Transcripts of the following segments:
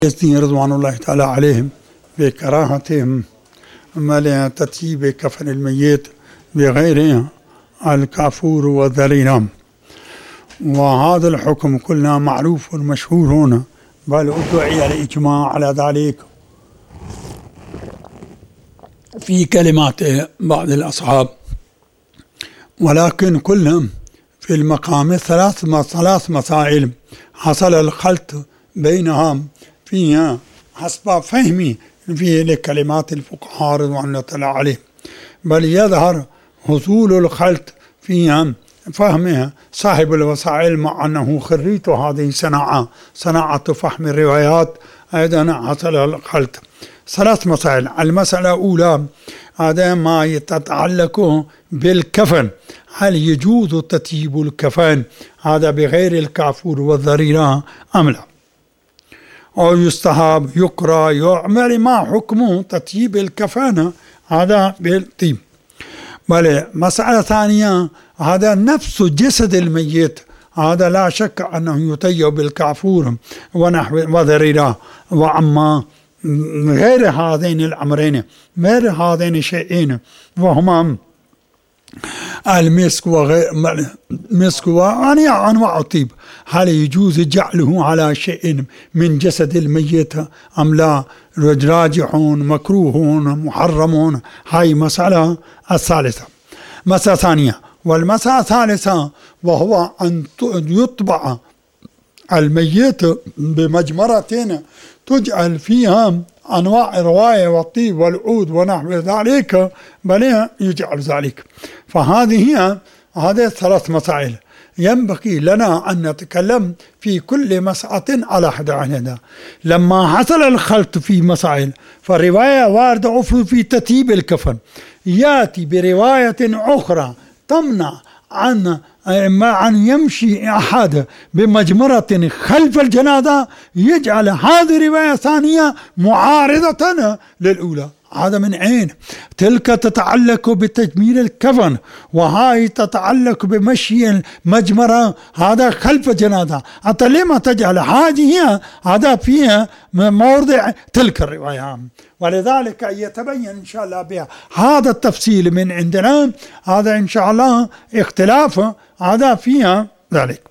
رضوان الله تعالى عليهم بكراهتهم لتطيب كفن الميت بغير الكافور والذرينام، وهذا الحكم كلنا معروف ومشهور هنا، بل ادعي الإجماع على ذلك في كلمات بعض الأصحاب، ولكن كلهم في المقام ثلاث مسائل حصل الخلط بينهم فيها حسب فهمي في لكلمات الفقهاء رضوان الله تعالى عليهم، بل يظهر حصول الخلط فيها فهمها صاحب الوسائل، مع أنه خريج هذه صناعة فهم الروايات، أيضا حصل الخلط. ثلاث مسائل. المسألة الأولى هذا ما يتعلق بالكفن، هل يجوز تطيب الكفن هذا بغير الكافور والذريرة أم لا، أو يستحب يقرأ يعمل ما حكمه تطيب الكفن هذا بالطيب. بل مسألة ثانية هذا نفس جسد الميت، هذا لا شك أنه يطيب بالكافور ونحو وذريرة، وأما غير هذين الأمرين غير هذين الشيئين وهما المسك وغير مسك وأنواع الطيب، هل يجوز جعله على شيء من جسد الميت أم لا، راجحون مكروهون محرمون. هاي مسألة الثالثة. مسألة ثانية. والمسألة الثالثة وهو أن يطبع الميت بمجمرة تجعل فيها أنواع الرواية والطيب والعود ونحو ذلك، بل يجعل ذلك. فهذه ثلاث مسائل ينبغي لنا أن نتكلم في كل مسألة على حدة. لما حصل الخلط في مسائل، فالرواية واردة في تطيب الكفن يأتي برواية أخرى تمنع عن يمشي أحد بمجمرة خلف الجنازة، يجعل هذه رواية ثانية معارضة للأولى. هذا من عين تلك تتعلق بتجميل الكفن، وهاي تتعلق بمشي المجمرة هذا خلف جنازة. أنت لما تجعل هذا فيها موضع تلك الرواية؟ ولذلك يتبين إن شاء الله بها هذا التفصيل من عندنا، هذا إن شاء الله اختلاف هذا فيها ذلك.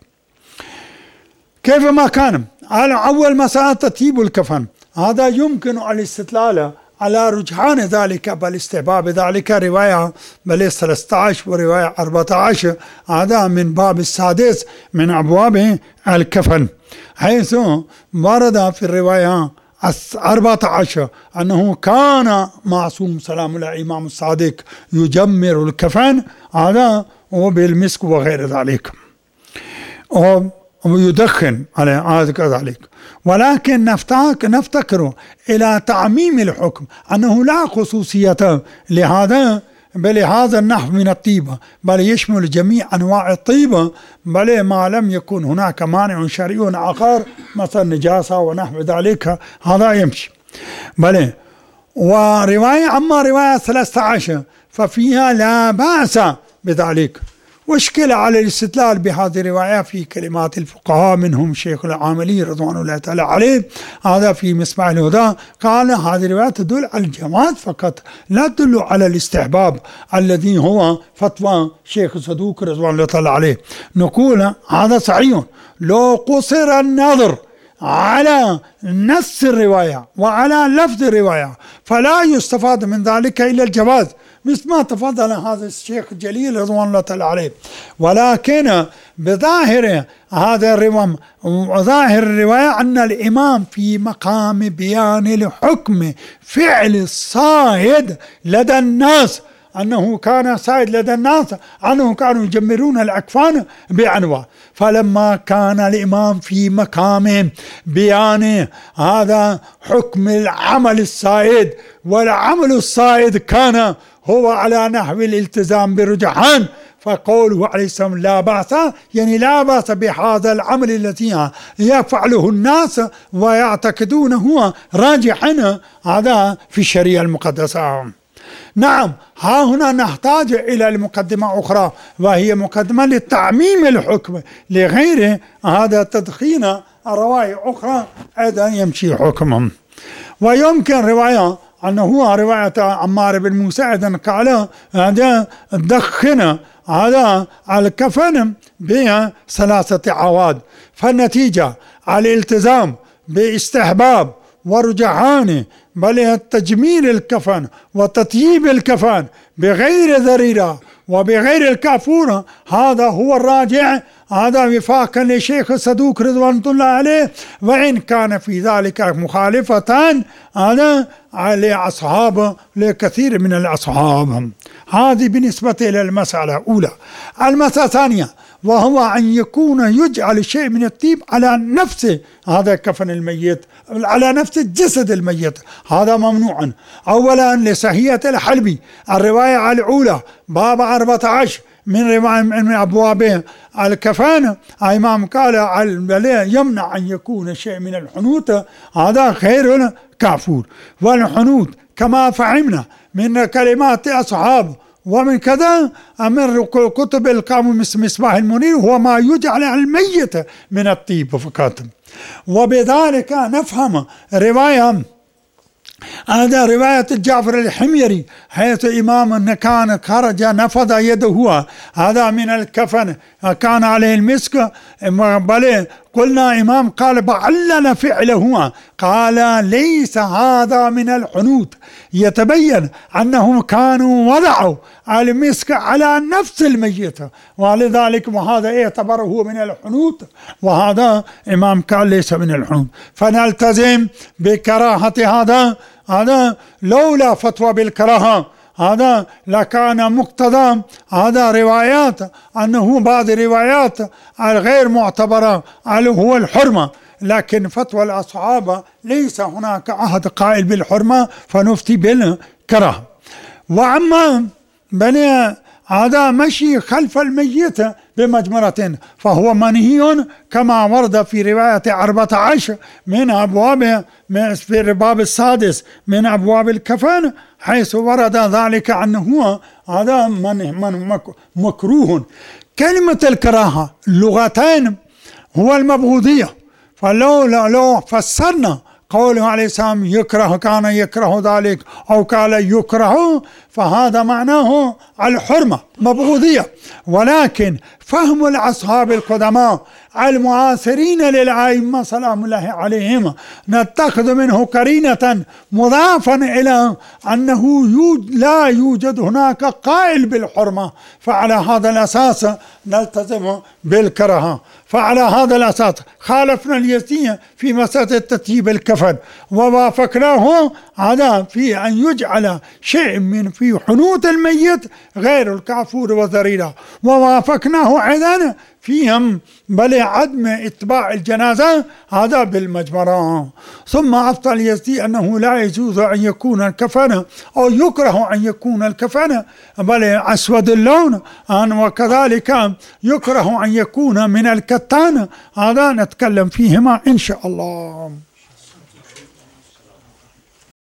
كيفما كان على أول مسألة تطيب الكفن، هذا يمكن الاستدلال على رجحان ذلك بل استحباب ذلك رواية بل 13 ورواية 14، هذا من باب السادس من أبواب الكفن، حيث ورد في الرواية 14 أنه كان معصوم سلام الله الإمام الصادق يجمر الكفن هذا وبالمسك وغير ذلك ويدخن على هذا كذلك. ولكن نفتكر إلى تعميم الحكم أنه لا خصوصية لهذا بلهذا النحو من الطيبة، بل يشمل جميع أنواع الطيبة، بل ما لم يكن هناك مانع شرعي آخر مثل نجاسة ونحو ذلك هذا يمشي. بل ورواية أما رواية 13 ففيها لا بأس بذلك. واشكل على الاستدلال بهذه الرواية في كلمات الفقهاء، منهم شيخ العاملي رضوان الله تعالى عليه هذا في مصباح الهدى، قال هذه الرواية تدل على الجواز فقط، لا تدل على الاستحباب الذي هو فتوى شيخ صدوق رضوان الله تعالى عليه. نقول هذا صحيح لو قصر النظر على نص الرواية وعلى لفظ الرواية، فلا يستفاد من ذلك إلا الجواز، مثل ما تفضل هذا الشيخ الجليل رضوان الله تعالى عليه. ولكن بظاهر هذا الرواية ظاهر الرواية أن الإمام في مقام بيان الحكم فعل الصائد لدى الناس، أنه كان صائد لدى الناس أنهم كانوا يجمرون الأكفان بأنواع، فلما كان الإمام في مقام بيان هذا حكم العمل الصائد، والعمل الصائد كان هو على نحو الالتزام برجحان، فقوله عليه السلام لا بأس، يعني لا بأس بهذا العمل الذي يفعله الناس ويعتقدونه هو راجحا هذا في الشريعة المقدسة. نعم، ها هنا نحتاج إلى المقدمة أخرى، وهي مقدمة لتعميم الحكم لغير هذا تدخين رواية أخرى أيضا يمشي حكمهم. ويمكن رواية أنه هو رواية عمار بن موسى أيضا قال هذا دخن هذا الكفن بها 3 عواد، فالنتيجة على الالتزام باستحباب ورجحان بل تجميل الكفن وتطييب الكفن بغير ذريرة وبغير الكافورة، هذا هو الراجع، هذا وفاقا لشيخ الصدوق رضوان الله عليه، وإن كان في ذلك مخالفة هذا لأصحاب لكثير من الأصحاب. هذه بالنسبة إلى المسألة الأولى. المسألة الثانية وهو أن يكون يجعل شيء من الطيب على نفس هذا كفن الميت، على نفس جسد الميت، هذا ممنوع. أولا لصحية الحلبي الرواية الأولى باب 14 من رواية من أبواب الكفن، الإمام قال يمنع أن يكون شيء من الحنوت، هذا غير كافور. والحنوت كما فهمنا من كلمات أصحاب ومن كذا من كتب القام مصباح المنير هو ما يجعل الميت من الطيب فقط. وبذلك نفهم رواية هذا رواية جعفر الحميري حيث إمام كان خرج نفض يده هذا من الكفن كان عليه المسك، بل قلنا إمام قال بعلل فعله، قال ليس هذا من الحنوت، يتبين أنهم كانوا وضعوا المسك على نفس الميت، ولذلك وهذا يعتبره من الحنوت، وهذا إمام قال ليس من الحنوت. فنلتزم بكراهة هذا لولا فتوى بالكراهة هذا لكان مقتضى هذا روايات أنه بعض روايات الغير معتبرة هو الحرمة، لكن فتوى الأصحاب ليس هناك عهد قائل بالحرمة فنفتي بالكراهة. وأما بني هذا مشي خلف الميت بمجمرة فهو منهي كما ورد في رواية 14 من أبواب في الباب السادس من أبواب الكفن، حيث ورد ذلك أنه هذا مكروه. كلمة الكراهة لغتين هو المبغوضية، فلو فسرنا قوله عليه السلام يكره كان يكره ذلك أو قال يكره فهذا معناه الحرمة مبغوضية، ولكن فهم الأصحاب القدماء المعاصرين للأئمة سلام الله عليهم نتخذ منه قرينة مضافا إلى أنه لا يوجد هناك قائل بالحرمة، فعلى هذا الأساس نلتزم بالكراهة. فعلى هذا الأساس خالفنا اليزيدية في مسألة تطيب الكفن ووافقناه على في أن يجعل شيء من في حنوت الميت غير الكافور وذريرة، ووافقناه أيضا فيهم بل عدم اتباع الجنازة هذا بالمجمرة. ثم أفتى اليزيدي أنه لا يجوز أن يكون الكفن أو يكره أن يكون الكفن بل أسود اللون، وكذلك يكره أن يكون من الكتان، هذا نتكلم فيهما إن شاء الله.